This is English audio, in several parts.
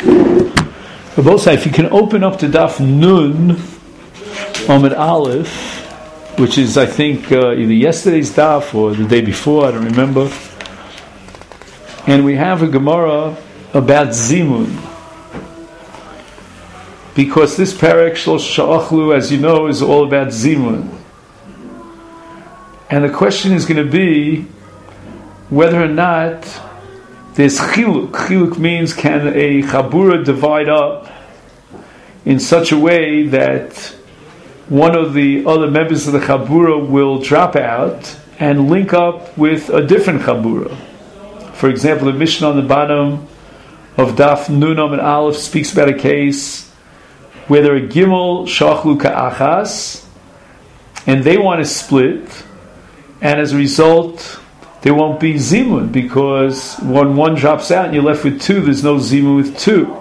Both if you can open up to Daf Nun Amud Aleph, which is I think either yesterday's Daf or the day before, I don't remember, and we have a Gemara about Zimun, because this Perek Shlosh Sha'achlu, as you know, is all about Zimun, and the question is going to be whether or not there's chiluk. Chiluk means, can a chabura divide up in such a way that one of the other members of the chabura will drop out and link up with a different chabura. For example, the Mishnah on the bottom of Daf Nun Amud Aleph speaks about a case where there are Gimel Shachlu Ka'achas, and they want to split, and as a result there won't be zimun, because when one drops out and you're left with two, there's no zimun with two.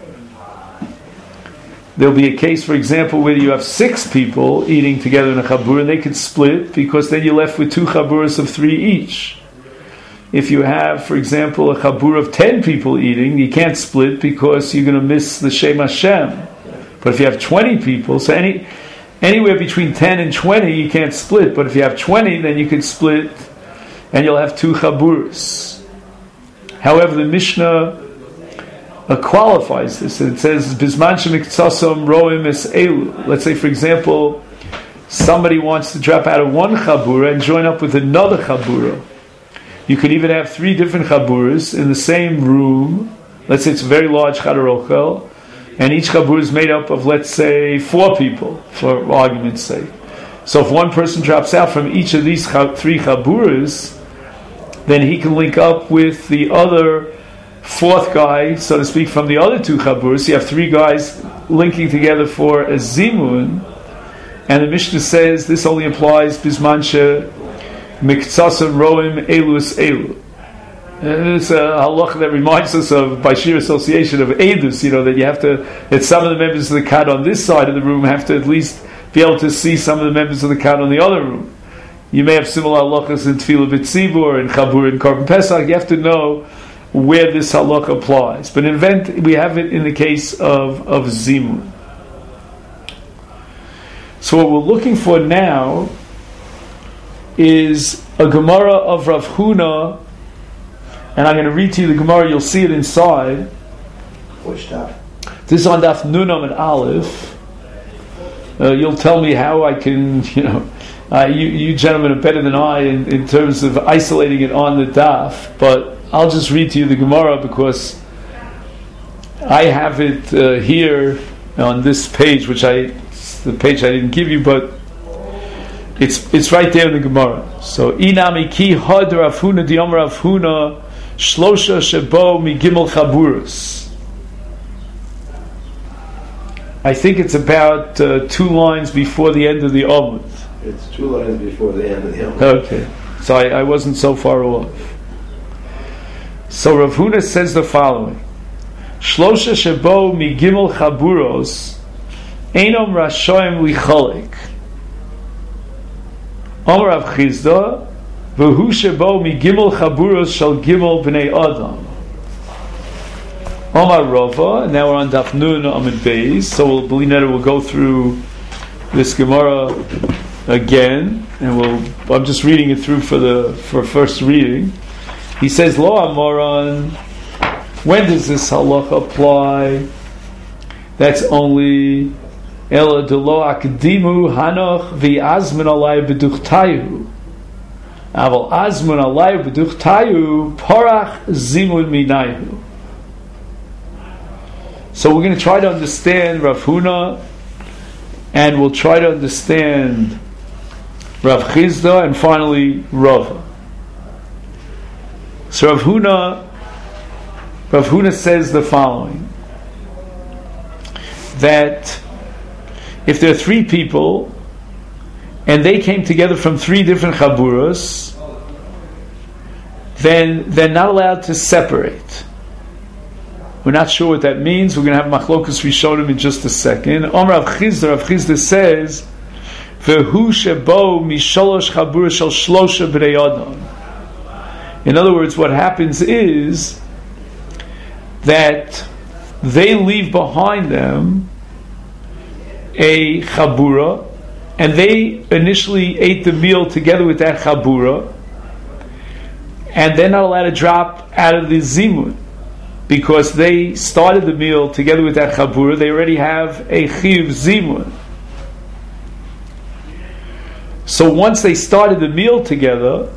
There'll be a case, for example, where you have 6 people eating together in a chabur, and they can split, because then you're left with 2 chaburas of 3 each. If you have, for example, a chabur of 10 people eating, you can't split because you're going to miss the Shem Hashem. But if you have 20 people, so anywhere between 10 and 20 you can't split, but if you have 20, then you can split and you'll have 2 chaburas. However, the Mishnah qualifies this, and it says, Bizman shemiktsasam roim es elu. Let's say, for example, somebody wants to drop out of one chabura and join up with another chabura. You could even have 3 different chaburas in the same room. Let's say it's a very large Chadar Ochel, and each chabura is made up of, let's say, 4 people, for argument's sake. So if one person drops out from each of these 3 chaburas, then he can link up with the other 4th guy, so to speak, from the other 2 chaburas. You have 3 guys linking together for a zimun, and the Mishnah says this only applies bismanche miktsasam roim elus elu. And it's a halacha that reminds us of, by sheer association, of edus, that you have to, that some of the members of the kad on this side of the room have to at least be able to see some of the members of the kad on the other room. You may have similar halachas in Tefillah B'tzibur and Chabur and Korban Pesach. You have to know where this halakha applies. But in event, we have it in the case of Zimun. So what we're looking for now is a Gemara of Rav Huna, and I'm going to read to you the Gemara. You'll see it inside. Which daf? This is on Daf Nun Amud Aleph. You'll tell me how I can, you gentlemen are better than I in terms of isolating it on the daf, but I'll just read to you the Gemara because I have it here on this page, the page I didn't give you, but it's right there in the Gemara. So, Inami ki had Rav Huna diyom Rav Huna shlosha shebo mi gimel chaburus. I think it's about 2 lines before the end of the Amud. It's 2 lines before the end of the Amud. Okay, so I wasn't so far off. So Rav Huna says the following: Shlosha shebo mi gimel chaburos einom rashoim licholek. Amar Rav Chizda v'hu shebo mi gimel chaburos shal gimel b'nei adam. Omar Rava. Now we're on Daf Nun Amud Beis, so we'll go through this Gemara again, and I'm just reading it through for first reading. He says, Lo Amoran, when does this halacha apply? That's only Ela de lo akdimu hanoch v'azman alay b'duchtayu. Aval azman alay b'duchtayu porach zimun minayu. So we're going to try to understand Rav Huna, and we'll try to understand Rav Chizda, and finally Rava. So Rav Huna says the following: that if there are 3 people and they came together from 3 different chaburas, then they're not allowed to separate. We're not sure what that means. We're going to have machlokas rishonim in just a second. Omar Rav Chizda says, "Vehu shebo misholosh chabura shel shlosha b'nei adam." In other words, what happens is that they leave behind them a chabura, and they initially ate the meal together with that chabura, and they're not allowed to drop out of the zimun, because they started the meal together with that chabura. They already have a chiyuv zimun. So once they started the meal together,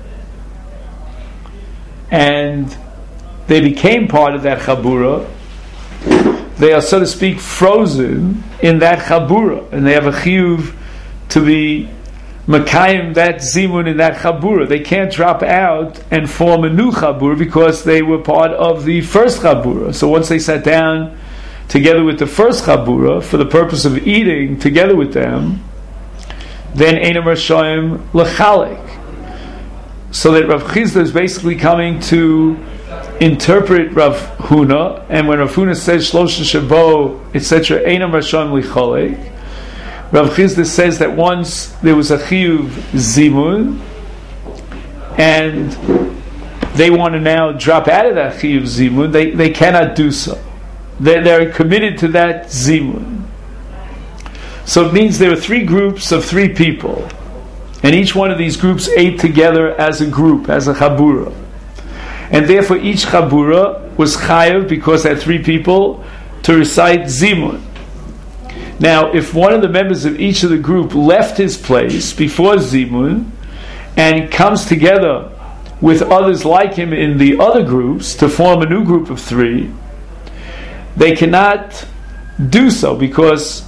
and they became part of that chabura, they are, so to speak, frozen in that chabura, and they have a chiyuv to be makayim that zimun in that chabura. They can't drop out and form a new chabura because they were part of the first chabura. So once they sat down together with the first chabura for the purpose of eating together with them, then einam rashayim lechalek. So that Rav Chizda is basically coming to interpret Rav Huna, and when Rav Huna says Shlosha Shabo, etc., einam rashayim lechalek, Rav Chizda says that once there was a chiyuv zimun, and they want to now drop out of that chiyuv zimun, they cannot do so. They're committed to that zimun. So it means there are three groups of three people, and each one of these groups ate together as a group, as a chabura. And therefore each chabura was chayav, because there are three people, to recite zimun. Now, if one of the members of each of the group left his place before zimun and comes together with others like him in the other groups to form a new group of three, they cannot do so, because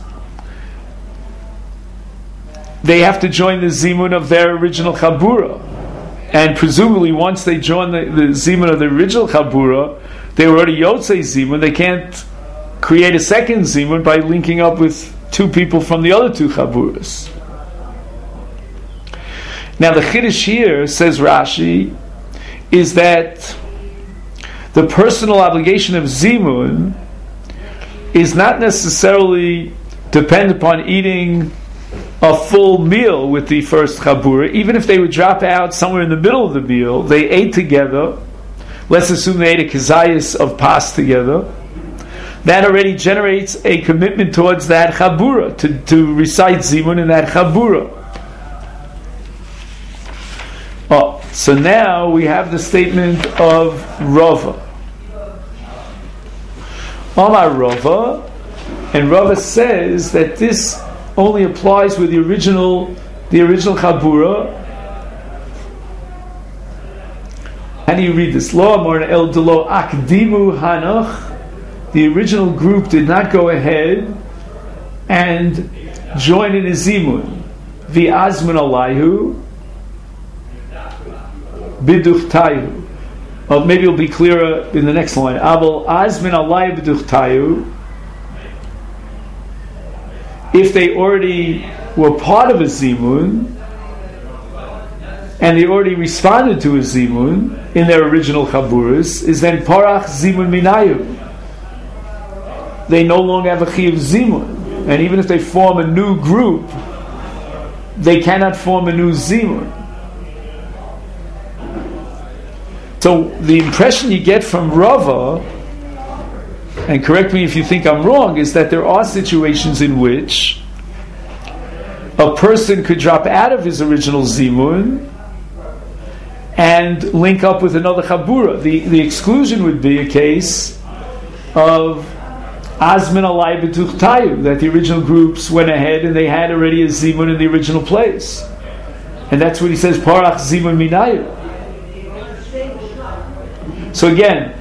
they have to join the zimun of their original chabura. And presumably once they join the zimun of the original chabura, they were already yotzei zimun. They can't create a second zimun by linking up with two people from the other two chaburas. Now the chiddush here, says Rashi, is that the personal obligation of zimun is not necessarily dependent upon eating a full meal with the first chabura. Even if they would drop out somewhere in the middle of the meal, they ate together. Let's assume they ate a kazayas of pas together. That already generates a commitment towards that chabura, to recite zimun in that chabura. Oh, so now we have the statement of Rava. Omar Rava, and Rava says that this only applies with the original chabura. How do you read this? Lo amar el delo akdimu hanach. The original group did not go ahead and join in a zimun. V'azman alayhu biduchtayu. Maybe it'll be clearer in the next line. Aval azman alayhu biduchtayu. If they already were part of a zimun and they already responded to a zimun in their original chaburas, is then parach zimun minayu. They no longer have a chiyuv zimun, and even if they form a new group, they cannot form a new zimun. So the impression you get from Rava, and correct me if you think I'm wrong, is that there are situations in which a person could drop out of his original zimun and link up with another chabura. The exclusion would be a case of azmin alai betuchtayu, that the original groups went ahead and they had already a zimun in the original place, and that's what he says parach zimun minayu. So again,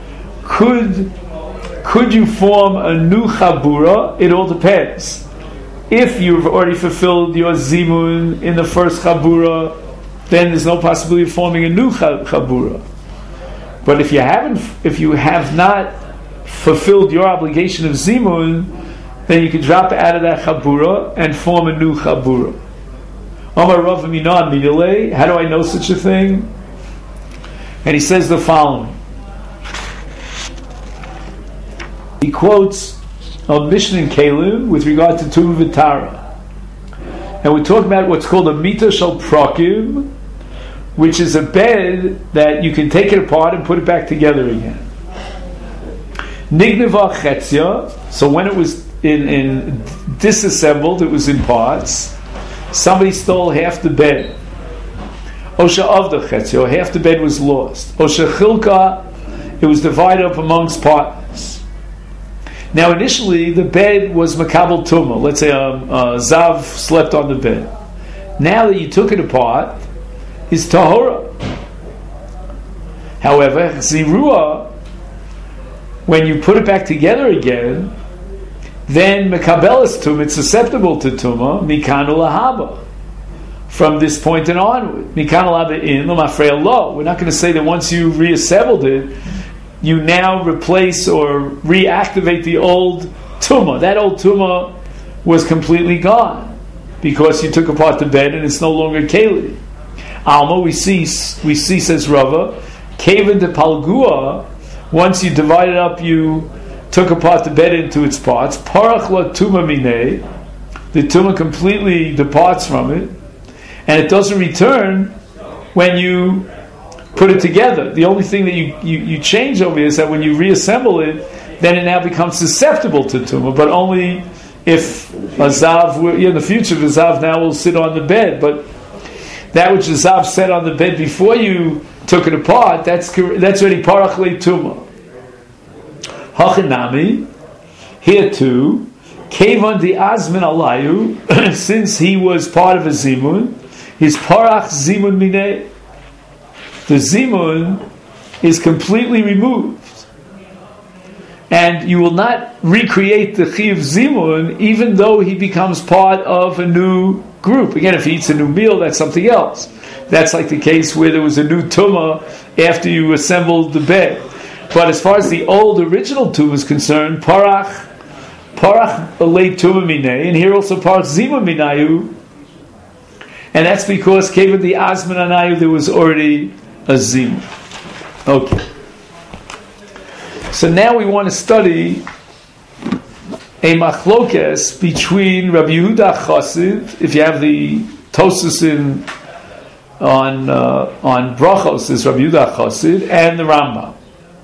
could you form a new chabura? It all depends. If you've already fulfilled your zimun in the first chabura, then there's no possibility of forming a new chabura. But if you have not fulfilled your obligation of zimun, then you can drop out of that chabura and form a new chabura. Amar Rav Minan Midilei, how do I know such a thing? And he says the following. He quotes a Mishnah in Kelim with regard to Tumah V'Tara. And we're talking about what's called a Mita Shel Prakim, which is a bed that you can take it apart and put it back together again. Nigniva chetzia. So when it was in disassembled, it was in parts. Somebody stole half the bed. Osha avda chetzia, or half the bed was lost. Osha chilka, it was divided up amongst partners. Now initially the bed was makabel tumah. Let's say Zav slept on the bed. Now that you took it apart, is tahora. However, zirua, when you put it back together again, then mekabelas tumah, it's susceptible to tumah, mikanu lahaba. From this point and onward, mikanu lahaba in l'mafreya lo. We're not going to say that once you reassembled it, you now replace or reactivate the old tumah. That old tumah was completely gone because you took apart the bed and it's no longer keli. Alma, we see, says Rava, kaven de palgua. Once you divided up, you took apart the bed into its parts. Parach la tuma minei, the tumah completely departs from it, and it doesn't return when you put it together. The only thing that you change over here is that when you reassemble it, then it now becomes susceptible to tumah, but only if a zav, in the future, the zav now will sit on the bed. But that which the zav sat on the bed before you took it apart, that's already parach le tumah. Hachinami, here too, kevan di azmin alayu, since he was part of a zimun, his parach zimun minei. The zimun is completely removed, and you will not recreate the chi of zimun, even though he becomes part of a new group. Again, if he eats a new meal, that's something else. That's like the case where there was a new tumah after you assembled the bed. But as far as the old original tumah is concerned, parach late tumah minei, and here also parach zimun minayu, and that's because kevan the azman anayu, there was already a zimun. Okay. So now we want to study a machlokes between Rabbi Yehuda Chassid. If you have the Tosas on brachos, is Rabbi Yehuda Chassid, and the Rambam.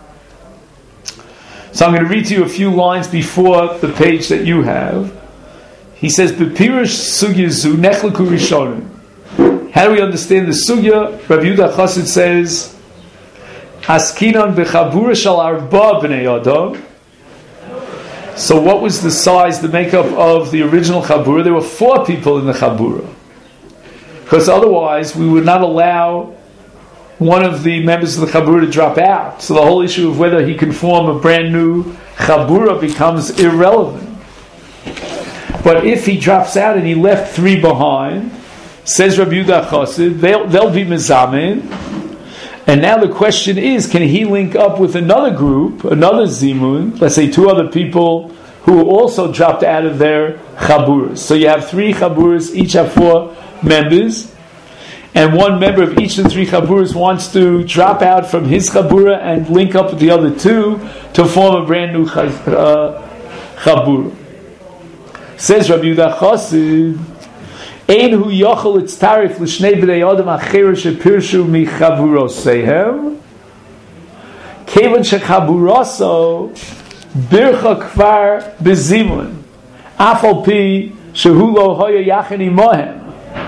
So I'm going to read to you a few lines before the page that you have. He says, "B'pirush sugya zu nechleku rishonim." How do we understand the sugya? Rabbi Yehuda Chassid says, "Askinon b'chabura shal arba b'nei adam." So what was the size, the makeup of the original chabura? There were 4 people in the chabura, because otherwise we would not allow one of the members of the chabura to drop out. So the whole issue of whether he can form a brand new chabura becomes irrelevant. But if he drops out and he left 3 behind, says Rabbi Yehuda Chassid, they'll be mezamin. And now the question is, can he link up with another group, another zimun, let's say 2 other people who also dropped out of their chaburas? So you have 3 chaburas, each have 4 members, and one member of each of the 3 chaburas wants to drop out from his chabura and link up with the other 2 to form a brand new chabura. Says Rabbi Yehuda Chassid, Ein hu yochel itztarif l'shnei b'nei adam acher shepirshu michaburosehem kevan shechaburoso bircha kvar bezimun afal pi shehu lo hoya yachani mohem.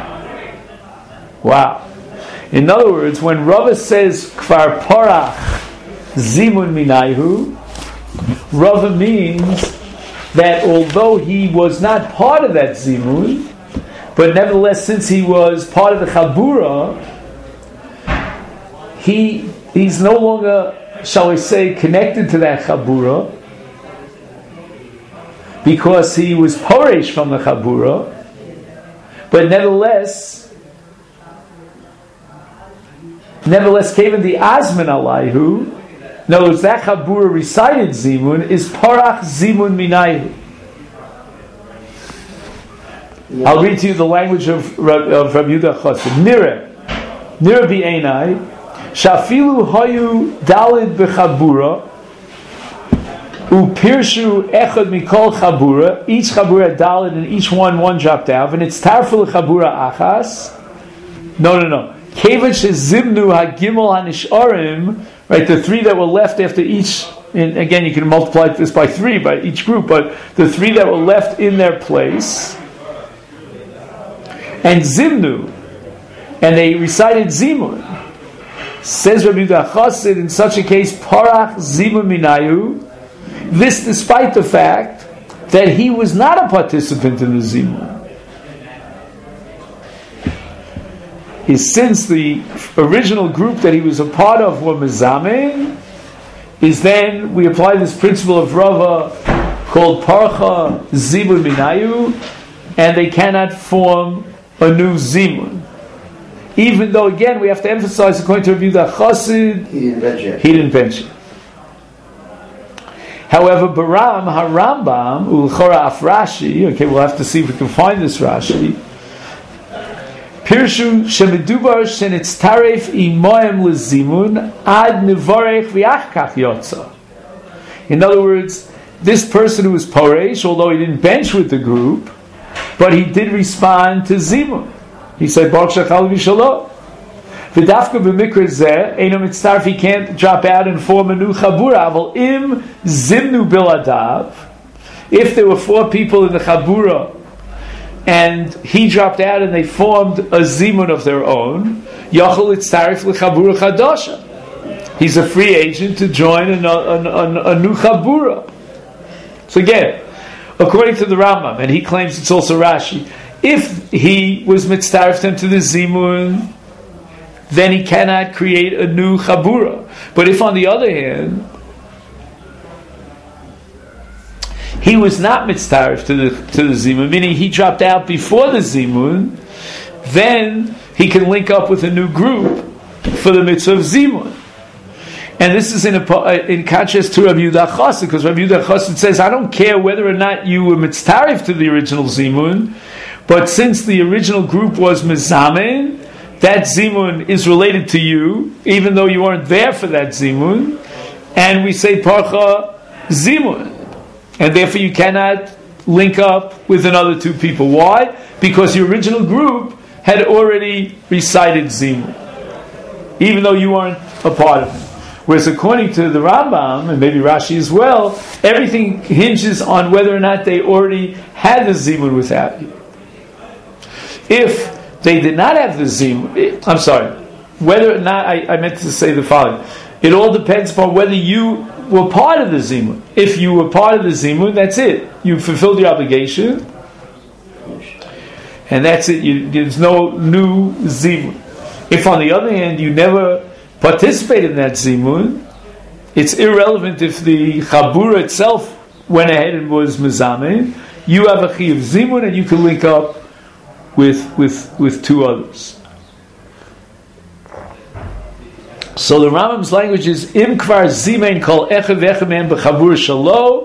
Wow. In other words, when Rava says kvar porach zimun minayhu, Rava means that although he was not part of that zimun, but nevertheless, since he was part of the chabura, he's no longer, shall we say, connected to that chabura, because he was poresh from the chabura. But nevertheless, came in the azman alayhu. In other words, that chabura recited zimun is parach zimun minayhu. I'll read to you the language of Rabbi Yehuda Chassid. Nira b'einai shafilu hayu dalid b'chabura upirshu echad mikol chabura. Each chabura had dalid and each one dropped out. And it's tarful chabura achas. No. Kevan shezimnu hagimel hanisharim. Right, the 3 that were left after each and again you can multiply this by 3 by each group, but the 3 that were left in their place, and Zimnu, and they recited Zimun. Says Rabbi Yehuda Chassid, in such a case, Parach Zimun Minayu, this despite the fact that he was not a participant in the Zimun. Is since the original group that he was a part of were Mezamen, is then we apply this principle of Rava called Parcha Zimun Minayu, and they cannot form a new Zimun. Even though, again, we have to emphasize, according to Rabbi Yehuda Chassid, he didn't bench it. However, Baram HaRambam Ulchora Af Rashi, okay, we'll have to see if we can find this Rashi. Pirshu Shemidubar Shenitztaref Imoem Lezimun Ad Nivorech V'Achkach Yotza. In other words, this person who was Poresh, although he didn't bench with the group, but he did respond to Zimun. He said, Baruch Shechal V'Shalom. V'dafka b'mikra zeh, Eino Mitztaref, he can't drop out and form a new Chabura. Aval im Zimnu Biladav, if there were 4 people in the Chabura, and he dropped out and they formed a Zimun of their own, Yachol Itztaref L'Chabura Chadasha. He's a free agent to join a new Chabura. So again, according to the Rambam, and he claims it's also Rashi, if he was mitztaref to the Zimun, then he cannot create a new Chabura. But if on the other hand, he was not mitztaref to the Zimun, meaning he dropped out before the Zimun, then he can link up with a new group for the mitzvah of Zimun. And this is in contrast to Rabbi Yehuda Chassid, because Rabbi Yehuda Chassid says, I don't care whether or not you were mitztaref to the original Zimun, but since the original group was Mezamen, that Zimun is related to you, even though you weren't there for that Zimun, and we say Parcha Zimun. And therefore you cannot link up with another 2 people. Why? Because the original group had already recited Zimun, even though you weren't a part of it. Whereas according to the Rambam, and maybe Rashi as well, everything hinges on whether or not they already had the Zimun without you. If they did not have the Zimun, I'm sorry, whether or not, I meant to say the following, it all depends upon whether you were part of the Zimun. If you were part of the Zimun, that's it. You fulfilled your obligation, and that's it. There's no new Zimun. If on the other hand, you never participated in that Zimun, it's irrelevant if the Chabura itself went ahead and was Mezamen. You have a Chiyuv Zimun, and you can link up with 2 others. So the Rambam's language is Im Kvar Zimein Kol Echad V'Echad Mehem B'Chabura Shalo.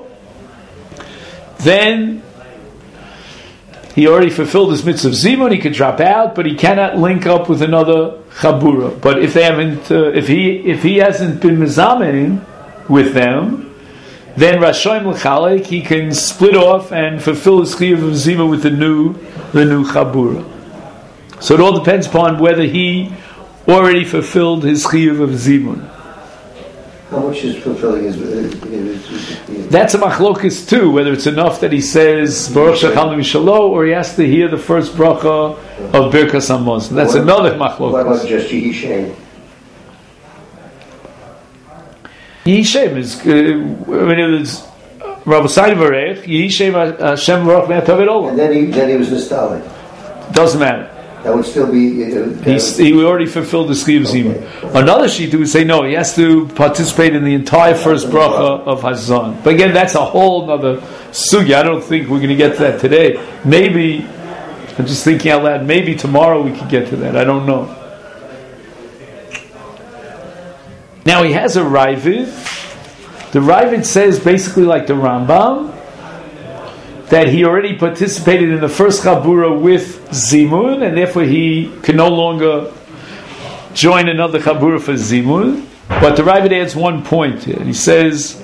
Then he already fulfilled his mitzvah of Zimun. He could drop out, but he cannot link up with another Chabura. But if they haven't, if he hasn't been Mezamen with them, then Rashoim L'Chalek, he can split off and fulfill his Chiyuv of Zimun with the new Chabura. So it all depends upon whether he already fulfilled his Chiyuv of Zimun. How much is fulfilling his... That's a machlokas too, whether it's enough that he says Baruch Shechal Mishalo, or he has to hear the first bracha of Birkas Hamazon. That's another machlokas. What about just Yehishem? Yehishem is, when it was Rabbi Sadi Varech, Yehishem Hashem Baruch Me'atav Olam. And then he was Nistalik. Doesn't matter. That would still be... He already fulfilled the Chiyuv Zimun. Another sheet would say no, he has to participate in the entire first bracha of Hazon. But again, that's a whole other sugya. I don't think we're going to get to that today. Maybe, I'm just thinking out loud, maybe tomorrow we could get to that. I don't know. Now he has a Ravid. The Ravid says basically like the Rambam, that he already participated in the first Chabura with Zimun, and therefore he can no longer join another Chabura for Zimun. But the Ravid adds one point here. He says,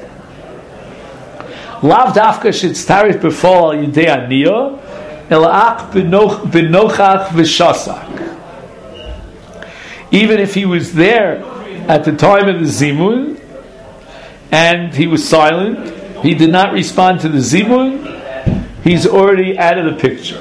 Lav dafka shetztarif befall al yidei aniyah, ela'ach benochach v'shasak. Even if he was there at the time of the Zimun, and he was silent, he did not respond to the zimun, he's already out of the picture.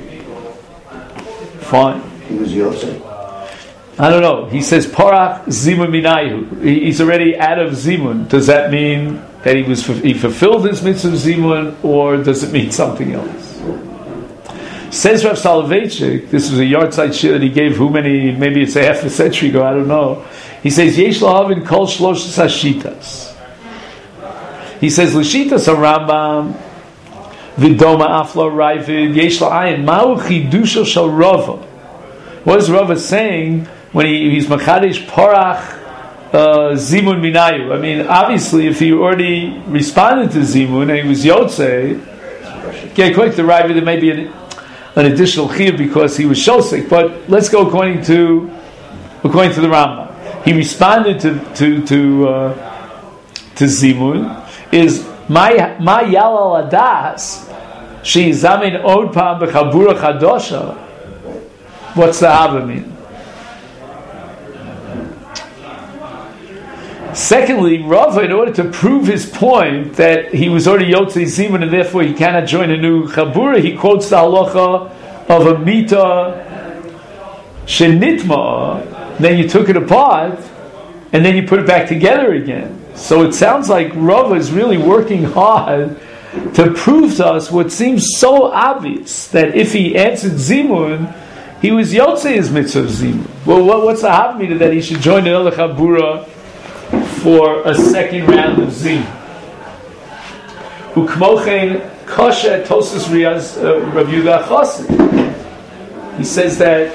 Fine. He was Yosef. I don't know. He says Parach Zimun Minayu. He's already out of Zimun. Does that mean that he fulfilled his mitzvah of Zimun, or does it mean something else? Says Rav Soloveitchik, this was a yahrzeit shir that he gave maybe it's a half a century ago, I don't know. He says, Yesh lahavin kol shlosh hashitas. He says, L'shitas HaRambam, Vidoma Afla Raivid, Yesh la'ayin, Ma'u chidusha shel Rava. What is Rava saying when he's Machadesh Parach Zimun Minayu? I mean, obviously, if he already responded to Zimun and he was Yotzei, according to Raivid, there may be an additional chiyuv because he was shosik, but let's go according to the Rambam. He responded to Zimun. Is ma yalal adas she zamin od pam bechabura chadosha. What's the hava mean? Secondly, Rava, in order to prove his point that he was already Yotzei Zimun and therefore he cannot join a new Chabura, he quotes the halacha of a mita shenitma, then you took it apart and then you put it back together again. So it sounds like Rava is really working hard to prove to us what seems so obvious, that if he answered Zimun, he was Yotzei his mitzvah of Zimun. Well, what's the havamina that he should join another Chabura for a second round of Zimun? Ukmochen kasha Tosas Riaz Rav Yehuda Chassid. He says that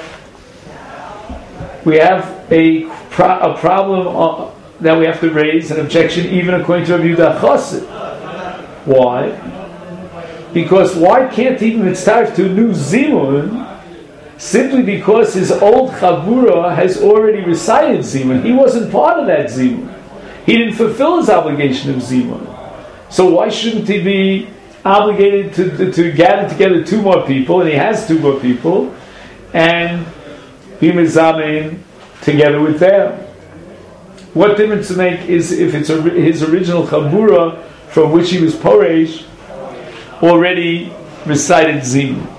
we have a problem that we have to raise, an objection even according to Rav Yehuda Chassid. Why? Because why can't he mitzvah to a new Zimun? Simply because his old Chabura has already recited Zimun. He wasn't part of that Zimun. He didn't fulfill his obligation of Zimun. So why shouldn't he be obligated to gather together two more people, and he has two more people, and be mizamin together with them? What difference to make is if it's his original Chabura from which he was Poresh already recited Zimun.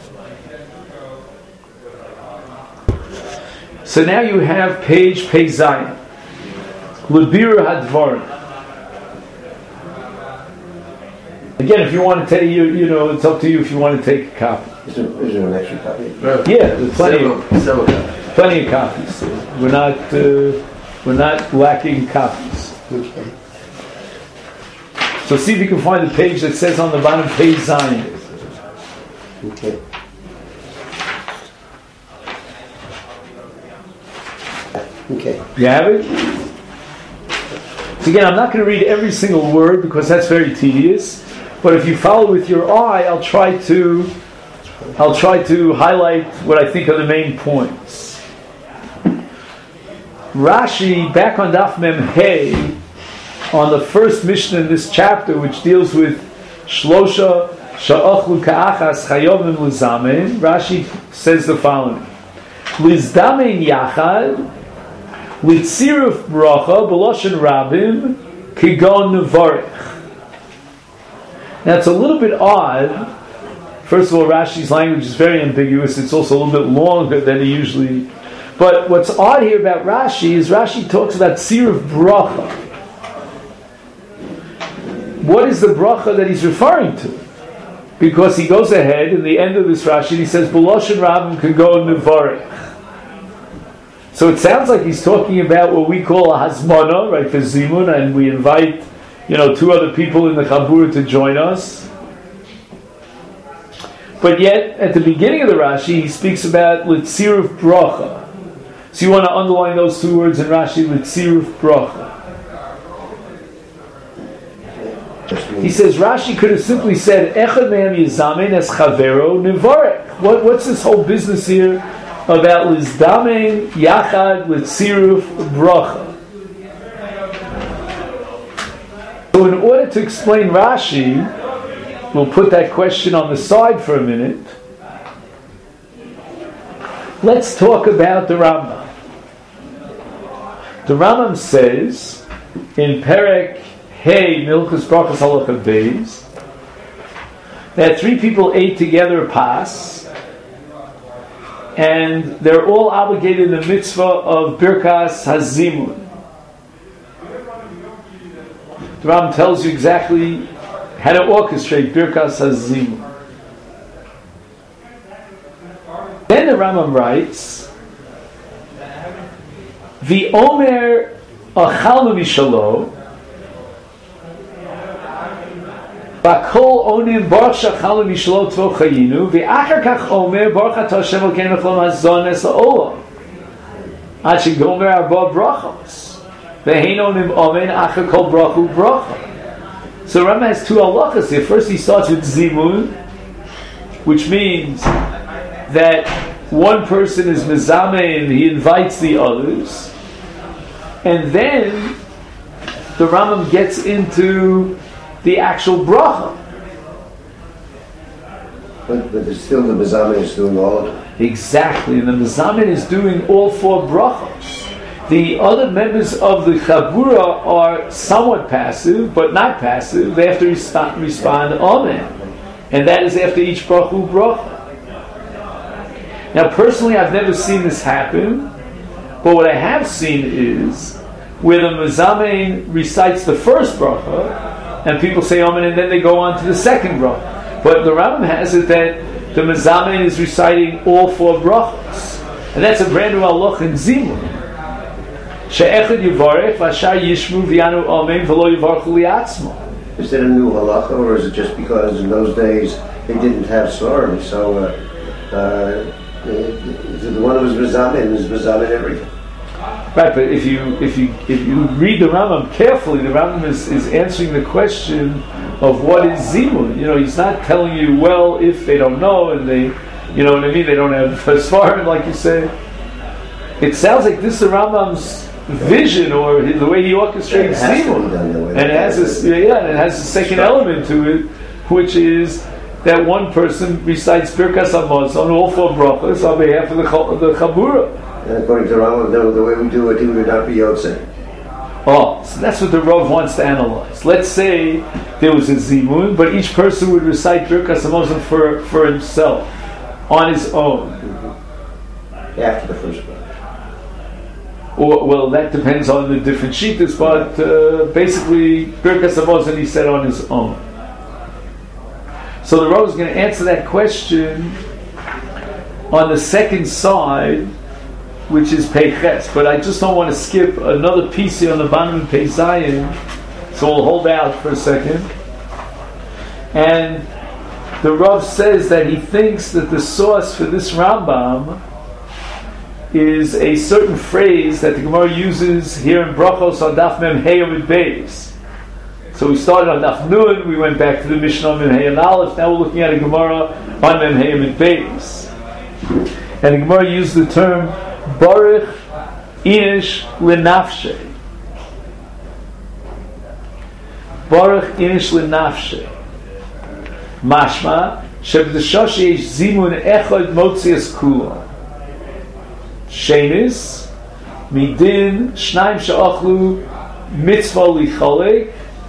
So now you have page Pei Zayin. Lebir Hadvarim. Again, if you want to take, it's up to you if you want to take a copy. Is there an extra copy? Yeah, there's plenty of copies. We're not lacking copies. So see if you can find the page that says on the bottom Pei Zayin. Okay. Okay. You have it? So again, I'm not going to read every single word because that's very tedious. But if you follow with your eye, I'll try to highlight what I think are the main points. Rashi, back on Daf Mem Hey, on the first Mishnah in this chapter, which deals with Shlosha Sha'achlu Ka'achas Chayovim Lizamen, Rashi says the following: Lizdamen Yachad Litziruf Bracha B'Loshen Rabim Kigon Nevarech. Now it's a little bit odd. First of all, Rashi's language is very ambiguous. It's also a little bit longer than he usually. But what's odd here about Rashi is Rashi talks about Tziruf Bracha. What is the bracha that he's referring to? Because he goes ahead in the end of this Rashi, he says, B'Loshen Rabim Kigon Nevarech. So it sounds like he's talking about what we call a hazmana, right, for Zimun, and we invite, two other people in the Chabura to join us. But yet, at the beginning of the Rashi, he speaks about Litziruf Bracha. So you want to underline those two words in Rashi, Litziruf Bracha. He says Rashi could have simply said, Echad mehem yizamen es chavero nevarech. What's this whole business here about Lizdamen Yachad Litziruf Bracha? So in order to explain Rashi, we'll put that question on the side for a minute. Let's talk about the Rambam. The Rambam says in Perek Hey, Milchus Brachas Halacha Beis, that three people ate together pas, and they're all obligated in the mitzvah of Birkas Hazimun. The Rambam tells you exactly how to orchestrate Birkas Hazimun. Then the Rambam writes, V'omer achal mishalo, Bakol onim baruch shachal mishalo tvo chayinu, V'achar kach omer baruch atah Hashem Elokeinu mechol hazon es ha'olam, Ad shegomer arba brachos, V'hein onim omen achar kol brachu bracha. So Rambam has two halachas here. First he starts with zimun, which means that one person is mezamein, he invites the others, and then the Rambam gets into the actual bracha. But there's still the mezamein is doing all of it. Exactly, and the mezamein is doing all four brachos. The other members of the Chabura are somewhat passive, but not passive. They have to respond amen, and that is after each brachu bracha. Now, personally, I've never seen this happen, but what I have seen is where the mezamein recites the first bracha, and people say amen, and then they go on to the second bracha. But the Rambam has it that the mezamein is reciting all four brachas, and that's a brand new halach in Zimun. She'echad yivarech v'ashar yishmu v'yanu amen v'lo yivarchu li'atzmo. Is it a new halacha, or is it just because in those days they didn't have svarim? So the one who was mezamein is mezamein everything. Right, but if you read the Rambam carefully, the Rambam is answering the question of what is zimun. You know, he's not telling you, well, if they don't know and they, you know what I mean, they don't have svarim, like you say. It sounds like this is the Rambam's vision, or the way he orchestrates zimun, and it has this, and it has a second element to it, which is that one person recites Birkas Hamazon, all four brachas, on behalf of the Chabura. And according to Rambam, the way we do it, he would not be Yotzei. Oh, so that's what the Rav wants to analyze. Let's say there was a zimun, but each person would recite Birkas Hamazon for himself, on his own. After the first one. Or, well, that depends on the different shittas, but basically, Birkas Hamazon he said on his own. So the Rav is going to answer that question on the second side, which is Peiches. But I just don't want to skip another piece here on the bottom of Pei Zayin, so we'll hold out for a second. And the Rav says that he thinks that the source for this Rambam is a certain phrase that the Gemara uses here in Brachos on Daf Mem Hey Amud Beis. So we started on Daf Nun, we went back to the Mishnah on Mem Hey and Aleph, now we're looking at a Gemara on Mem Hey Amud Beis. And the Gemara used the term Baruch Inish L'Nafshe. Baruch Inish L'Nafshe. Mashma, Sheb'deshosh Yesh Zimun Echad Motzias Kula. Shenis, Midin, Shnaim Sha'achlu, Mitzvah Licholek.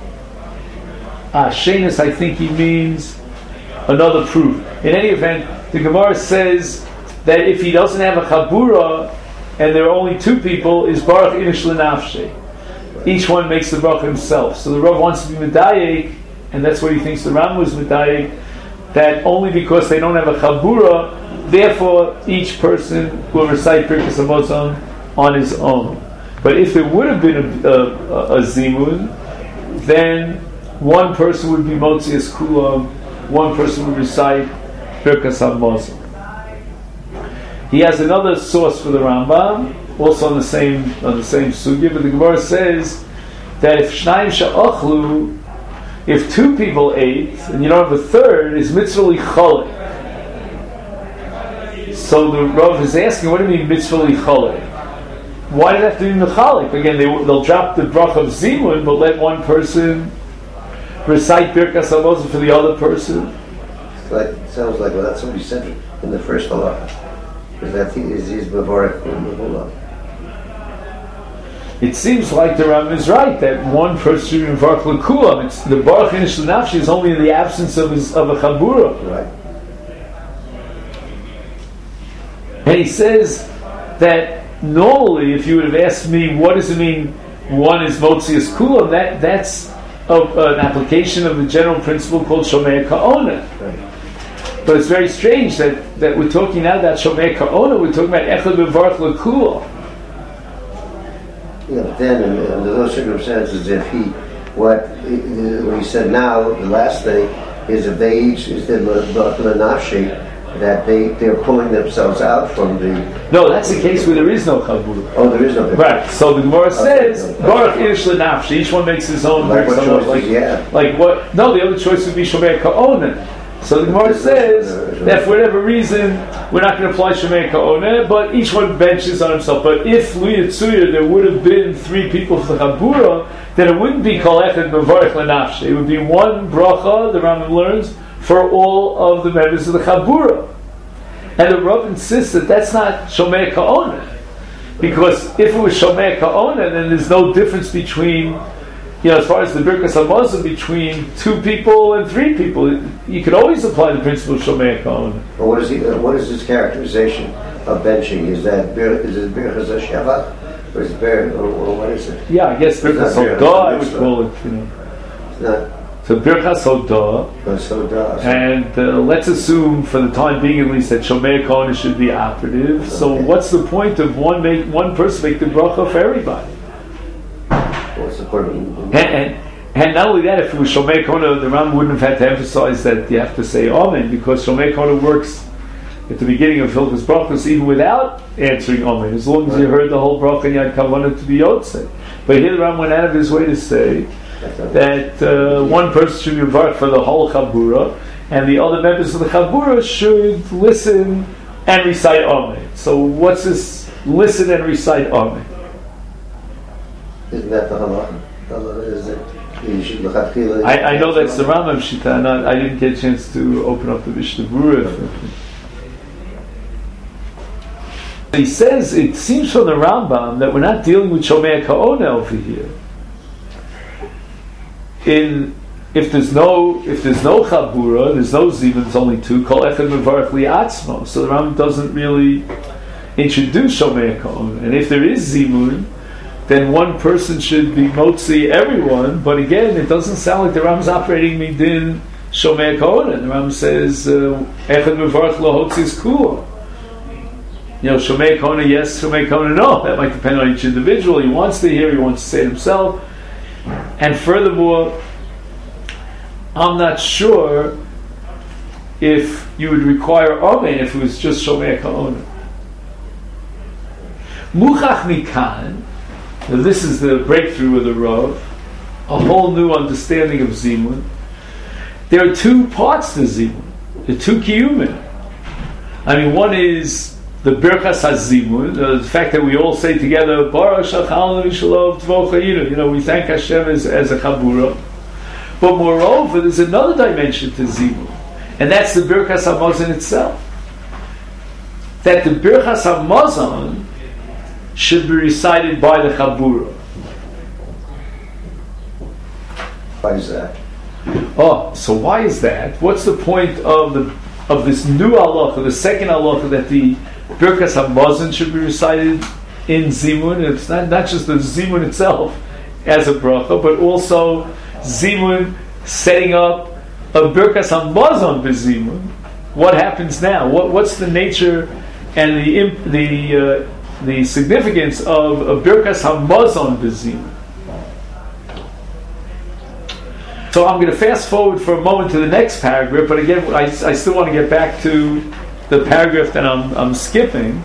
Shenis, I think he means another proof. In any event, the Gemara says that if he doesn't have a Chabura, and there are only two people, is Baruch Inish L'Nafshe. Each one makes the Baruch himself. So the Rav wants to be Medayek, and that's what he thinks the Ram was Medayek, that only because they don't have a Chabura, therefore, each person will recite Birkas Hamazon on his own. But if there would have been a Zimun, then one person would be Motzias Kulam, one person would recite Birkas Hamazon. He has another source for the Rambam, also on the same sugya, but the Gemara says that if Shnayim Sha'achlu, if two people ate, and you don't have a third, is Mitzvah Licholek. So the Rav is asking, what do you mean Mitzvah Licholek? Why do they have to be Mechalik? Again, they'll drop the bracha of Zimun, but let one person recite Birkas Hamazon for the other person. It sounds like that's what we said in the first halacha. Because that thing is Mevorach. it seems like the Rambam is right that one person should be Mevarch L'Kulam. It's the Baruch Inish L'Nafshi is only in the absence of a Chabura. Right. And he says that normally, if you would have asked me, what does it mean? One is Motzias Kulam. That's an application of the general principle called Shomei Ka'ona. Right. But it's very strange that we're talking now about Shomei Ka'ona. We're talking about Echad Mevarch L'Kulam. Yeah, but then under those circumstances, if what he said now, the last thing is if they each did L'Nafshi, that they're pulling themselves out from the... No, that's the case where there is no Chabura. Oh, there is no... Right, so the Gemara says, Baruch Inish L'Nafshi, each one makes his own... Like what choices, yeah. Like what? No, the other choice would be Shomei Ka'ona. So the Gemara says that for whatever reason, we're not going to apply Shomei Ka'ona, but each one benches on himself. But if Liyatsuya, there would have been 3 people for the Chabura, then it wouldn't be Kol Echad Mevarch L'Nafshi. It would be one bracha, the Rambam learns, for all of the members of the Chabura. And the Rav insists that that's not Shomei Ka'ona. Because if it was Shomei Ka'ona, then there's no difference between, as far as the Birkas HaMazon, between 2 people and 3 people. You could always apply the principle of Shomei Ka'ona. Well, what is his characterization of benching? Is it Birkas HaShavat? Or is it or what is it? Yeah, I guess Birkas Hodah, I would call it, It's not... So Birkas Hodah, and let's assume for the time being at least that Shomei Ka'ona should be operative. Okay. So what's the point of one person make the bracha for everybody? What's the point? And not only that, if it was Shomei Ka'ona, the Rambam wouldn't have had to emphasize that you have to say Amen, because Shomei Ka'ona works at the beginning of Hilchos Brachos even without answering Amen, as long as you heard the whole bracha and you had kavanah to be Yotzei. But here the Rambam went out of his way to say that one person should be Mevarch for the whole Chabura, and the other members of the Chabura should listen and recite Amen. So what's this listen and recite Amen? Isn't that the halakha? I know that's the Rambam Shita. I didn't get a chance to open up the Mishnah Berurah. He says, it seems from the Rambam that we're not dealing with Shomei Ka'ona over here. If there's no Chabura, there's no Zimun, there's only 2. Kol Echad Mevarch Li'atzmo. So the Rambam doesn't really introduce Shomei Ka'ona. And if there is Zimun, then one person should be Motzi everyone. But again, it doesn't sound like the Rambam's operating Midin Shomei Ka'ona. The Rambam says Echad Mevarch Lohotzi's Kula. Shomei Ka'ona yes, Shomei Ka'ona no. That might depend on each individual. He wants to hear, he wants to say it himself. And furthermore, I'm not sure if you would require Amen if it was just Shomei Ka'ona. Muchach Mikan, this is the breakthrough of the Rav, a whole new understanding of Zimun. There are 2 parts to Zimun. There are 2 kiyumin. One is the Birkas HaZimun, the fact that we all say together, Baruch Shachalnu V'Shalom T'vo Chayinu. We thank Hashem as a Chabura. But moreover, there's another dimension to Zimun, and that's the Birkas HaMazon itself. That the Birkas HaMazon should be recited by the Chabura. Why is that? So why is that? What's the point of this new halacha, the second halacha, that the Birkas HaMazon should be recited in Zimun? It's not just the Zimun itself as a bracha, but also Zimun setting up a Birkas HaMazon b'Zimun. What happens now? What's the nature and the significance of a Birkas HaMazon b'Zimun? So I'm going to fast forward for a moment to the next paragraph, but again, I still want to get back to the paragraph that I'm skipping.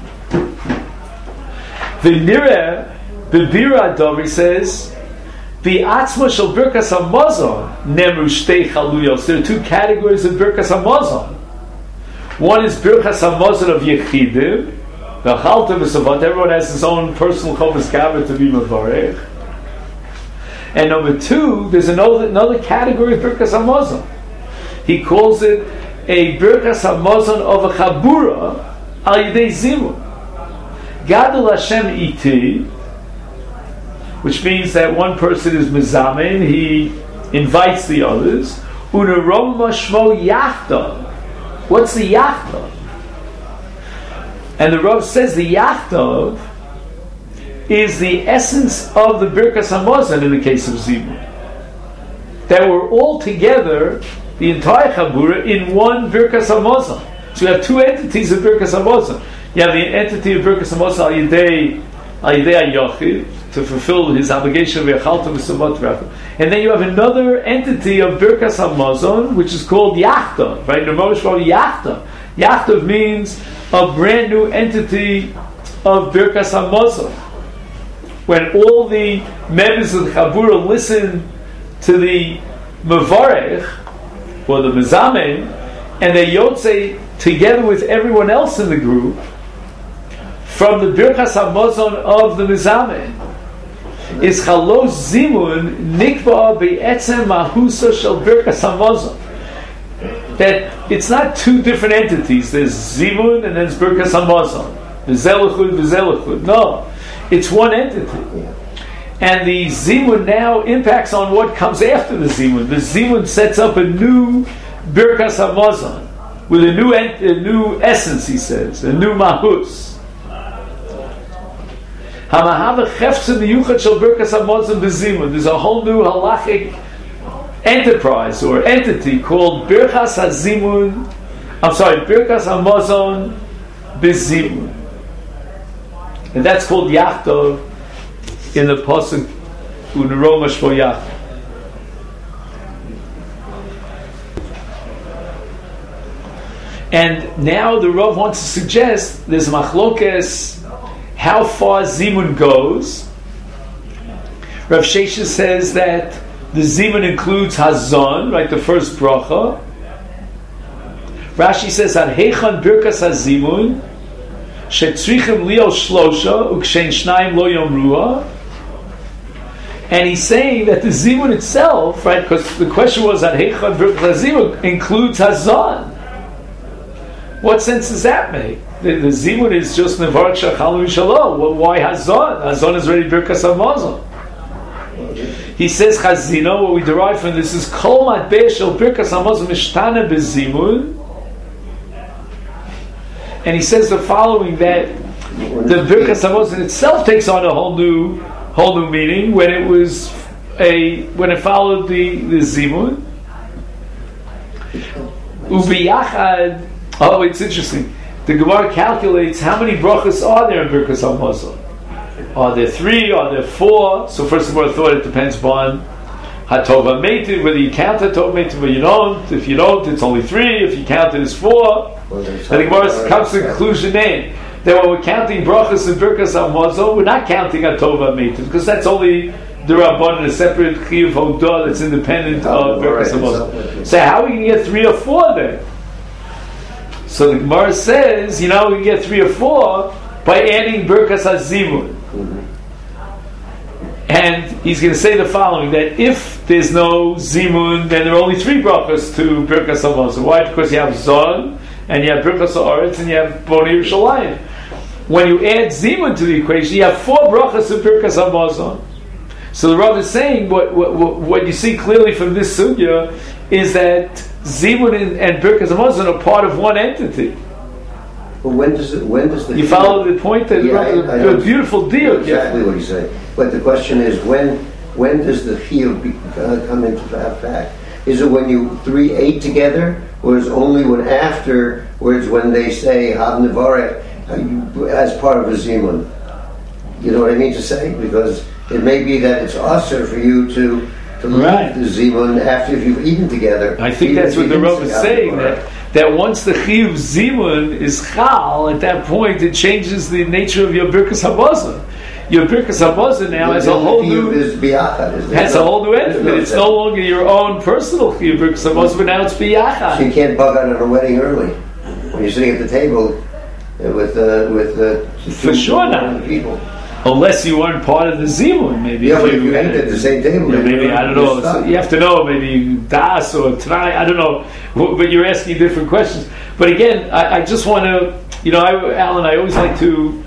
V'nireh b'bira Dovi says, V'atzma shel Birkas HaMazon nemru shtei chaluyos. There are 2 categories of Birkas HaMazon. One is Birkas HaMazon of Yechidim, the Chalta v'Savat. Everyone has his own personal Chovas Gavra to be Mevarech. And number 2, there's another category of Birkas HaMazon. He calls it a Birkas HaMazon of a Chabura al Yidei Zimun. Gadol Hashem iti which means that one person is mezamen, he invites the others. Unerom mashmo yachta. What's the yachta? And the Rav says the yachta is the essence of the Birkas Hamazon in the case of Zimun. That we're all together, the entire Chabura, in one Birkas Hamazon. So you have two entities of Birkas Hamazon. You have the entity of Birkas Hamazon al Yidei HaYochid, to fulfill his obligation of Yachalta V'Savot V'Rachel. And then you have another entity of Birkas Hamazon, which is called Yachta, right? The Rav called Yachta. Yachta means a brand new entity of Birkas Hamazon. When all the members of the Chabura listen to the Mevarech, or the Mezamen, and they yotze together with everyone else in the group, from the Birkas Hamazon of the Mezamen, is Chalos Zimun Nikva Be'etzem Mahusa Shel Birkas Hamazon. That it's not two different entities. There's Zimun and there's Birkas Hamazon. V'zelachud. No, it's one entity. And the Zimun now impacts on what comes after the Zimun. The Zimun sets up a new Birkas Hamazon with a new essence, he says, a new Mahus. There's a whole new halachic enterprise or entity called Birkas Hazimun. Birkas Hamazon Bezimun, and that's called Yachtov in the pasuk Unerom Mashmo Yachtov. And now the Rav wants to suggest there's machlokes how far Zimun goes. Rav Shesha says that the Zimun includes Hazon, right, the first bracha. Rashi says, Ad Heichan Birkas HaZimun, Shetzrichim Lio Shlosha, Ukshen Shnayim Lo Yomruah. And he's saying that the Zimun itself, right, because the question was, Ad Heichan Birkas HaZimun includes Hazon. What sense does that make? The Zimun is just Nevarach Shachalom Shalom. Well, why Hazon? Hazon is already Birkas Hamazon. He says Chazino, what we derive from this is Kol Matbeh Shel Birkas Hamazon Mishtana Bezimun. And he says the following, that the Birkas Hamazon itself takes on a whole new meaning when it followed the Zimun. Ubiyachad. Oh, it's interesting. The Gemara calculates how many brachas are there in Birkas Hamazon. Are there 3? Are there 4? So first of all, I thought it depends on Hatov HaMeitiv, whether you count Hatov HaMeitiv or you don't. If you don't, it's only 3. If you count it, it's 4. And the Gemara comes to the conclusion that when we're counting brachas in Birkas Hamazon, we're not counting Hatov HaMeitiv, because that's only the Rabban, a separate Chiyuv Hodah that's independent of Birkas Hamazon. So how are we going to get 3 or 4 then? So the Gemara says, we can get 3 or 4 by adding Birkas HaZimun. And he's going to say the following, that if there's no Zimun, then there are only 3 brachas to Birkas Hamazon. Why? Because you have Zon, and you have Birkas HaOretz, and you have Bonei Yerushalayim. When you add Zimun to the equation, you have 4 brachas to Birkas Hamazon. So the Rav is saying, what you see clearly from this sugya is that Zimun and Birkas Hamazon are part of one entity. But when does the you follow the point that a beautiful deal? Exactly what he's saying. But the question is, when does the field come into fact? Is it when you 3 ate together, or is it only when afterwards when they say Hav Nevarech as part of a Zimun? You know what I mean to say? Because it may be that it's usher for you to leave the Zimun after you've eaten together. I think that's what the Rav is saying, that once the Chiyuv Zimun is Chal, at that point it changes the nature of your Birkas Hamazon. Your Birkas Hamazon now has a whole new entity. It's no longer your own personal Chiyuv Birkas Hamazon, but now it's Biyachad. So you can't bug out on a wedding early when you're sitting at the table with for sure not people. Unless you weren't part of the Zimun, maybe. Yeah, but if you ate at the same table, maybe I don't know. So you have to know, maybe Das or Try. I don't know. But you're asking different questions. But again, I just want to, Alan. I always like to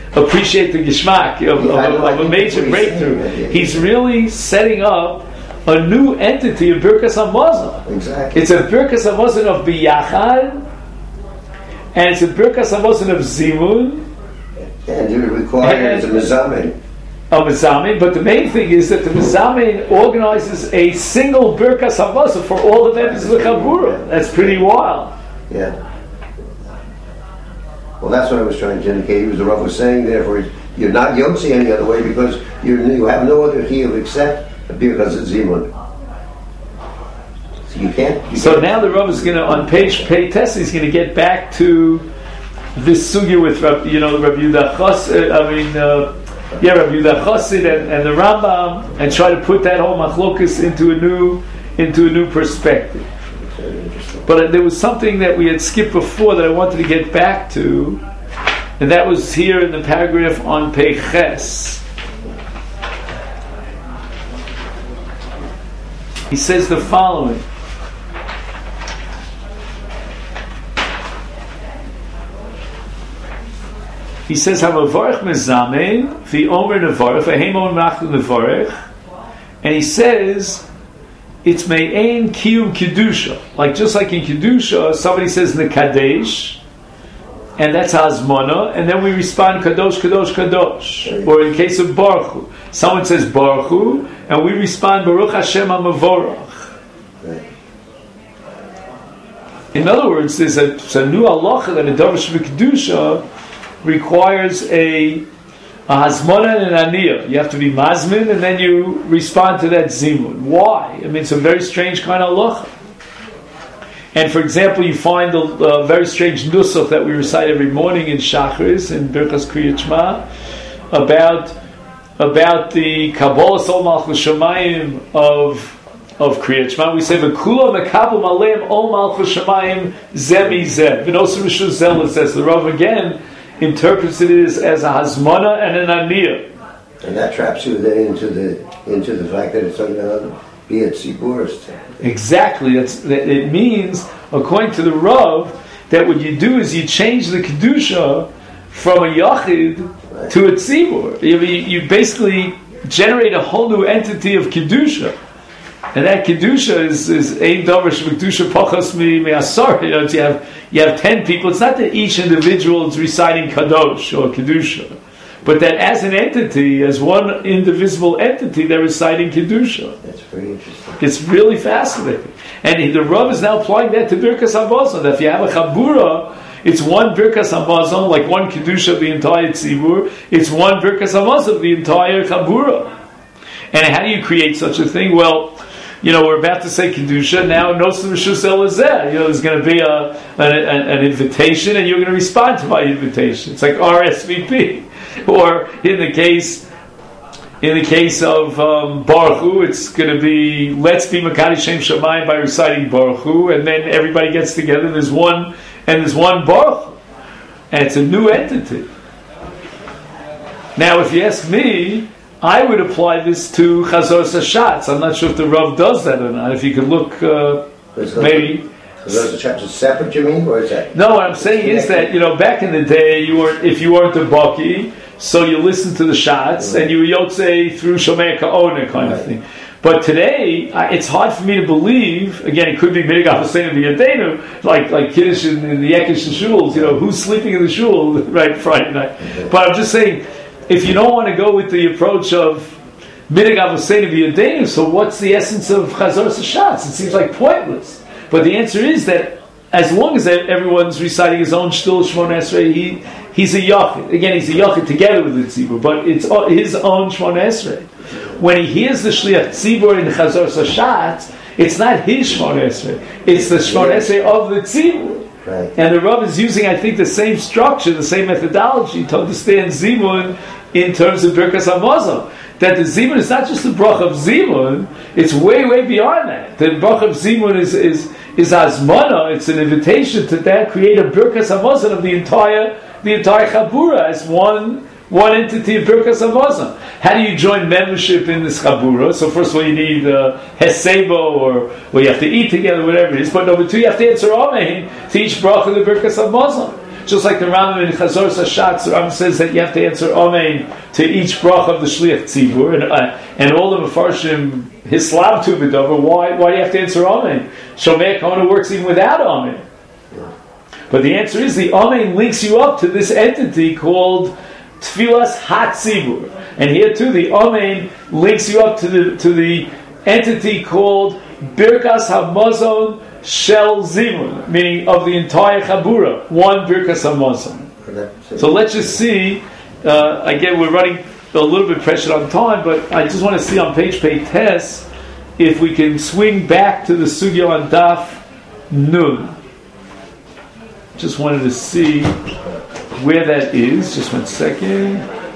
appreciate the geschmack of a major breakthrough. He's really setting up a new entity of Birkas Hamazon. Exactly. It's a Birkas Hamazon of Biyachad, and it's a Birkas Hamazon of Zimun. And it requires a Mizamin. A Mizamin, but the main thing is that the Mizamin organizes a single Birkas Hamazon for all the members of the Chabura. That's pretty wild. Yeah. Well, that's what I was trying to indicate. The Rav was saying, therefore, you don't see any other way because you have no other chiyuv except because it's zimun. So you can't. So now the Rav is going to, on page Pei Tes, he's going to get back to this sugya with Rav Yehuda Chassid. Rav Yehuda Chassid and the Rambam, and try to put that whole machlokus into a new perspective. But there was something that we had skipped before that I wanted to get back to, and that was here in the paragraph on Pei Ches. He says the following. He says, "Hamavarich mezamein v'omer nevarich v'heimon machlu nevarich," and he says it's me'ein kiyum kedusha. Just like in kedusha, somebody says nekadesh, and that's hazmana, and then we respond kadosh, kadosh, kadosh. Or in case of Baruch Hu, someone says Baruch Hu, and we respond Baruch Hashem HaMavorach. In other words, there's a new halacha that a davar shebkedusha requires a hazmana and an aniyah. You have to be mazmin, and then you respond to that zimun. Why? I mean, it's a very strange kind of halacha. And for example, you find a very strange nusach that we recite every morning in Shachris, in Birkas Kriyat Shema, about the Kabbalah Sol Malchus Shamayim of Kriyat Shema. We say, "V'kula mekabel maleim ol Malchus Shamayim zeh mizeh." V'nosu rishus zeh says the Rav again interprets it as a hazmana and an aniyah. And that traps you then into the fact that it's talking about be at Siburist. Exactly. It means, according to the Rav, that what you do is you change the kedusha from a yachid to a tzibur. You basically generate a whole new entity of kedusha, and that kedusha is ein davar shebkedusha pachas me'asar. You have 10 people. It's not that each individual is reciting kadosh or kedusha, but that as an entity, as one indivisible entity, they're reciting kedusha. That's very interesting. It's really fascinating, and the Rav is now applying that to Birkas Hamazon. That if you have a chabura, it's one Birkas Hamazon, like one kedusha of the entire tzibur. It's one Birkas Hamazon of the entire chabura. And how do you create such a thing? Well, we're about to say kedusha now. Nosim rishus elazeh. There's going to be an invitation, and you're going to respond to my invitation. It's like RSVP. Or in the case of Baruch Hu, it's going to be let's be Makadi Shem Shamayim by reciting Baruch Hu, and then everybody gets together. There's one Baruch Hu, and it's a new entity. Now, if you ask me, I would apply this to Chazor Sashatz. I'm not sure if the Rav does that or not. If you could look, maybe. Those chapters separate, you mean, or is that? No, what I'm saying is that back in the day, if you weren't a baki, so you listened to the shots and you yotzei through Shomei Ka'ona kind of thing. But today, it's hard for me to believe. Again, it could be Minig Hussein V'Yadenu, like Kiddush in the Yekish and Shuls. Who's sleeping in the Shul right Friday night? But I'm just saying, if you don't want to go with the approach of Minig Hussein V'Yadenu, so what's the essence of Chazor Sashatz? It seems like pointless. But the answer is that as long as everyone's reciting his own Shtul Shmon Esrei, he's a Yachid. Again, he's a Yachid together with the Tzibur, but it's his own Shmon Esrei. When he hears the Shliach Tzibur in Chazor Sashatz, it's not his Shmon Esrei. It's the Shmon Esrei of the Tzibur. Right. And the Rav is using, I think, the same structure, the same methodology to understand Zimun in terms of Birkas Hamazon. That the Zimun is not just the brach of Zimun; it's way, way beyond that. The brach of Zimun is Azmana. It's an invitation to that create a Birkas Hamazon of the entire Chabura as one entity of Birkas Hamazon. How do you join membership in this Chabura? So first of all, you need Hesebo, or you have to eat together, whatever it is. But number two, you have to answer Amen to each brach of the Birkas Hamazon. Just like the Rambam in Chazor Sashatz, the Rambam says that you have to answer Amen to each bracha of the Shliach Tzibur, and all the Mefarshim Hislav to B'Dover. Why do you have to answer Amen? Shomer Kahuna works even without Amen. But the answer is the Amen links you up to this entity called Tfilas HaTzibur, and here too the Amen links you up to the entity called Birkas HaMazon Shel Zimun, meaning of the entire Chabura, one Birkas HaMazon. So let's just see. Again, we're running a little bit pressured on time, but I just want to see on page Tes if we can swing back to the Sugya on Daf Nun. Just wanted to see where that is. Just 1 second.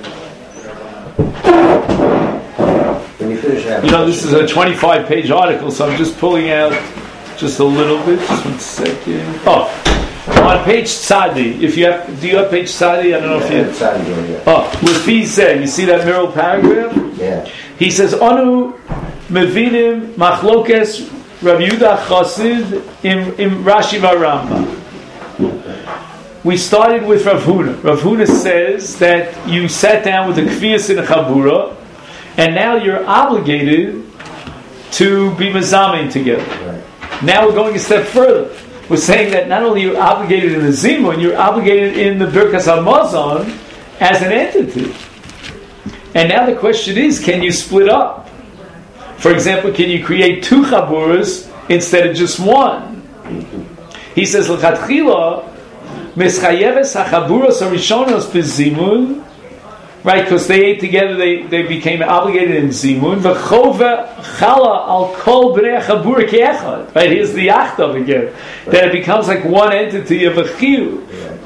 When you finish that, This is a 25-page article, so I'm just pulling out just a little bit. Just 1 second. Oh, on page Tzadi. Do you have page Tzadi? I don't know if you. Tzadi, yeah. Oh, Lefi said. You see that middle paragraph? Yeah. He says, "Anu mevinim machlokes Rav Yehuda Chassid im Rashi v'Rambam." We started with Rav Huna. Rav Huna says that you sat down with the Kfiyas in a Chabura, and now you're obligated to be Mazamein together. Right. Now we're going a step further. We're saying that not only you're obligated in the Zimun, you're obligated in the Birkas HaMazon as an entity. And now the question is, can you split up? For example, can you create 2 Chaburas instead of just one? He says, L'chatchila, Mischayeves HaChaburos HaRishonos B'Zimun, right, because they ate together, they became obligated in Zimun. V'chova chala al kol b'nei chabura ke'echad. Right, here's the yachtav again. That it becomes like one entity of a chiyuv.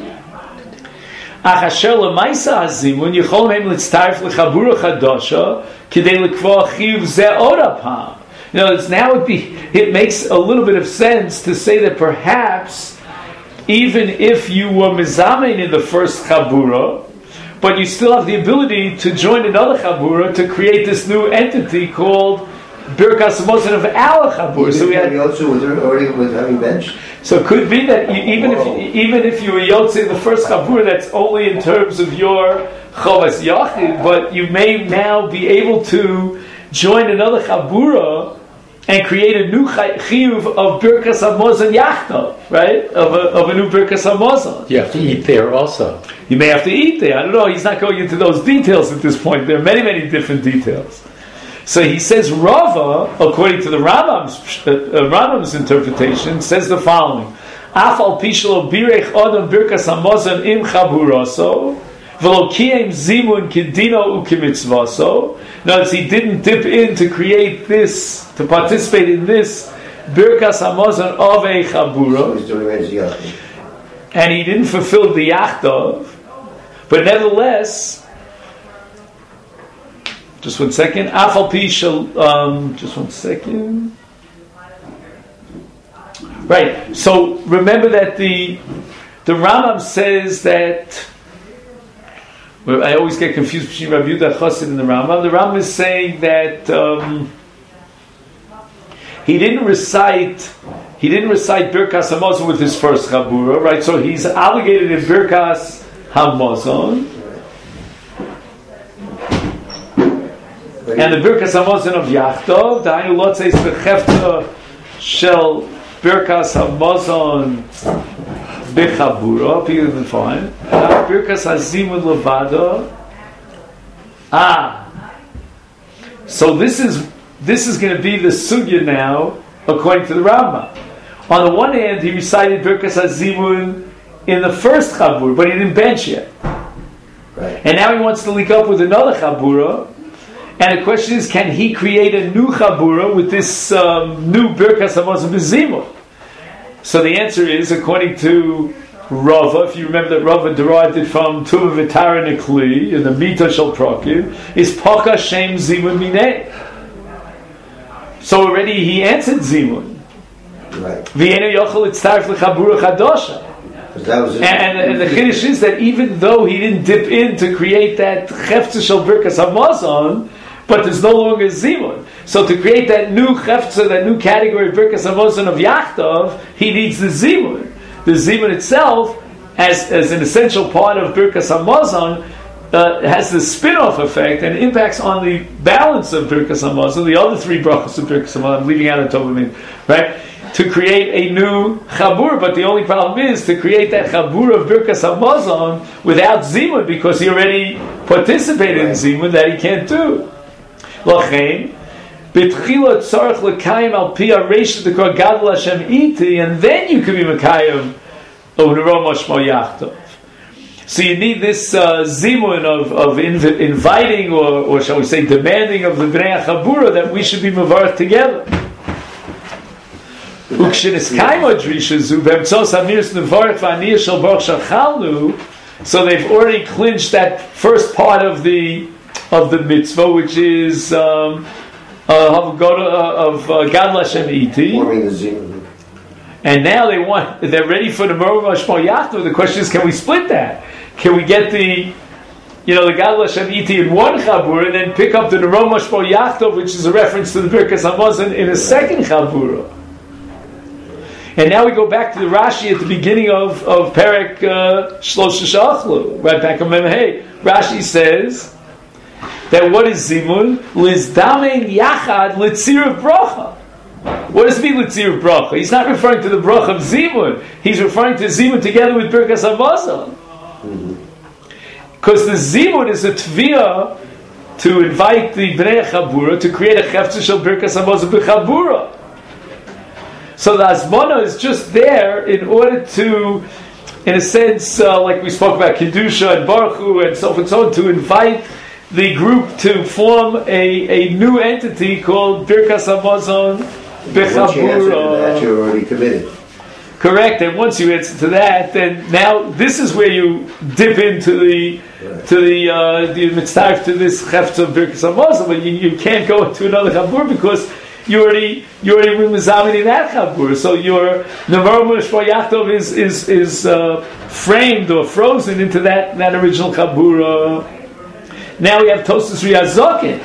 Ach asher l'maisa hazimun yichol mehem litztarif l'chabura chadasha k'dei l'kva chiyuv zeh od apam. Now it makes a little bit of sense to say that perhaps even if you were mizamein in the first chabura, but you still have the ability to join another Chabura to create this new entity called Birkas HaMazon of our Chabura. So we had also already with having bench. So it could be that even if you were Yotze in the first Chabura, that's only in terms of your Chovas Yachid, but you may now be able to join another Chabura and create a new chiyuv of Birkas HaMazon Yachta, right? Of a new Birkas HaMazon. You have to eat there also. You may have to eat there. I don't know. He's not going into those details at this point. There are many, many different details. So he says Rava, according to the Rambam's interpretation, says the following: Af al pishlo birech adam Birkas HaMazon im chaburaso v'lo kiyem zimun kedino ukimitzvaso. Notice he didn't dip in to create this, to participate in this Birkas HaMazon of a Chabura. And he didn't fulfill the Yachtav. But nevertheless, just 1 second. Afal pi just 1 second. Right. So remember that the Rambam says that. I always get confused between Rav Yehuda Chassid and the Rambam. The Rambam is saying that he didn't recite Birkas HaMazon with his first Chabura, right? So he's obligated in Birkas HaMazon, and the Birkas HaMazon of Yachtov, Da'inu Lotzeis Bechefta Shel Birkas HaMazon Bechabura, bigger than fine. Birkas Hazimun Levada. So this is going to be the sugya now, according to the Rambam. On the one hand, he recited Birkas Hazimun in the first Chabura, but he didn't bench yet. Right. And now he wants to link up with another Chabura. And the question is, can he create a new Chabura with this new Birkas HaMazon B'Zimun? So the answer is, according to Rava, if you remember that Rava derived it from Tuva V'Tara Nekli in the Mita Shel Prakim, is Paka Shem Zimun Minei. So already he answered Zimun. Right. V'yenu Yochel Itztarif L'Chabura Chadosha. And the Chiddush is that even though he didn't dip in to create that Chefza Shel Birkas HaMazon, but there's no longer Zimun. So to create that new Chefza, that new category of Birkas HaMazon of Yachtov, he needs the Zimun. The Zimun itself as an essential part of Birkas Hamazon, has the spin-off effect and impacts on the balance of Birkas Hamazon, the other three brachos of Birkas Hamazon. I'm leaving out a Tovim, right? To create a new chabur, but the only problem is to create that chabur of Birkas Hamazon without zimun, because he already participated in zimun that he can't do. L'chein, b'tchila tzarich l'kayim al pi ha'reish d'kor gadol Hashem iti, and then you can be mekayim of Neromo Shmo Yachtov. So you need this zimun of inviting, or shall we say, demanding of the Bnei HaChabura that we should be mevarach together. So they've already clinched that first part of the mitzvah, which is of Gadol Hashem Iti. And now they're ready for the Neromo Shmo Yachtov. The question is, can we split that? Can we get the Gadol Hashem Iti in one chabura and then pick up the Neromo Shmo Yachtov, which is a reference to the Birkas Hamazon, in a second chabura? And now we go back to the Rashi at the beginning of Perek Shlosha Shachlu, right back on Memhei. Rashi says that what is zimun? Lizdamen yachad litzir bracha. What does it mean litzir bracha? He's not referring to the bracha of zimun. He's referring to zimun together with Birkas Hamazon. Because the zimun is a tviyah to invite the Bnei Chabura to create a cheftzah shel Birkas Hamazon b'chabura. So the Azmona is just there in order to, in a sense, like we spoke about Kedusha and Baruch Hu and so on, to invite the group to form a new entity called Birkas Hamazon b'chabura. You're already committed. Correct, and once you answer to that, then now this is where you dip into the mitzvah to this chefetz of Birkas Hamazon, but you can't go into another chabur because you already mizamin in that chabur. So your Neromo Shmo Yachtov is framed or frozen into that original chabur. Now we have Tosfos Riyaz Zokin,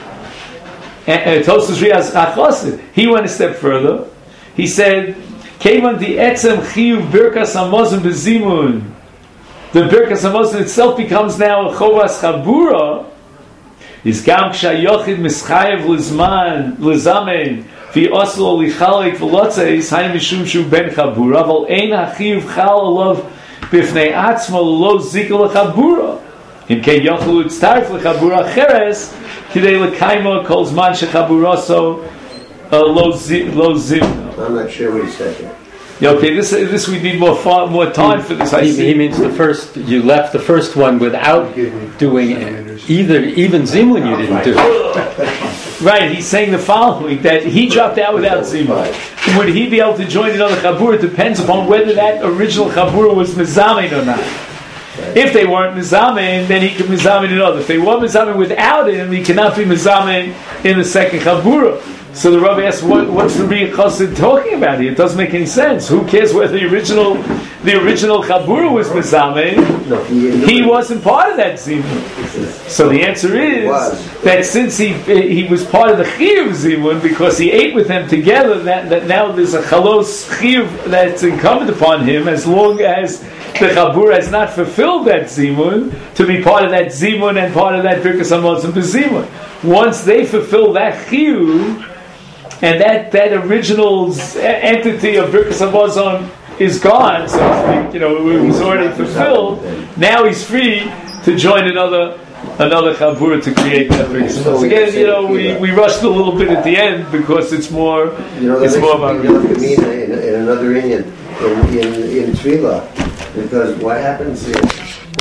Tosfos Riyaz Achosid. He went a step further. He said, Kevan di etzem chiyuv Birkas Hamazon bezimun. The Birkas Hamazon itself becomes now a chovas chabura. Is gam kshayochid mischayev lizman lizamen vi oslo lichalek v'lotzeis hay mishum shu ben chabura aval ein hachiyuv chal alav bifnei atzmo lo zikah lechabura. Im ke yochlu itztarif lechabura cheres kidei lekaima kol zman shechaburaso lo zim. I'm not sure what he said here. Okay, this we need more time for this. He means you left the first one without doing even zimun you didn't do. Right, he's saying the following, that he dropped out without zimun. Would he be able to join another chabur? It depends upon whether that original chabur was mizamin or not. If they weren't mizamin, then he could mizamin another. If they were mizamin without him, he cannot be mizamin in the second chabur. So the Rabbi asks, what's the Riyad Chassid talking about here? It doesn't make any sense. Who cares whether the original Chabura was Mizamen? He wasn't part of that Zimun. So the answer is that since he was part of the Chiyuv Zimun, because he ate with them together, that now there's a Chalos Chiyuv that's incumbent upon him, as long as the Chabura has not fulfilled that Zimun, to be part of that Zimun and part of that Birkas Hamazon b'Zimun. Once they fulfill that Chiyuv, and that original entity of Birkas Hamazon is gone, so to speak, it was already fulfilled. Now he's free to join another chabura to create that Birkas Hamazon. Again, we rushed a little bit at the end because it's more. It's more about in another Indian in Tefillah, because what happens is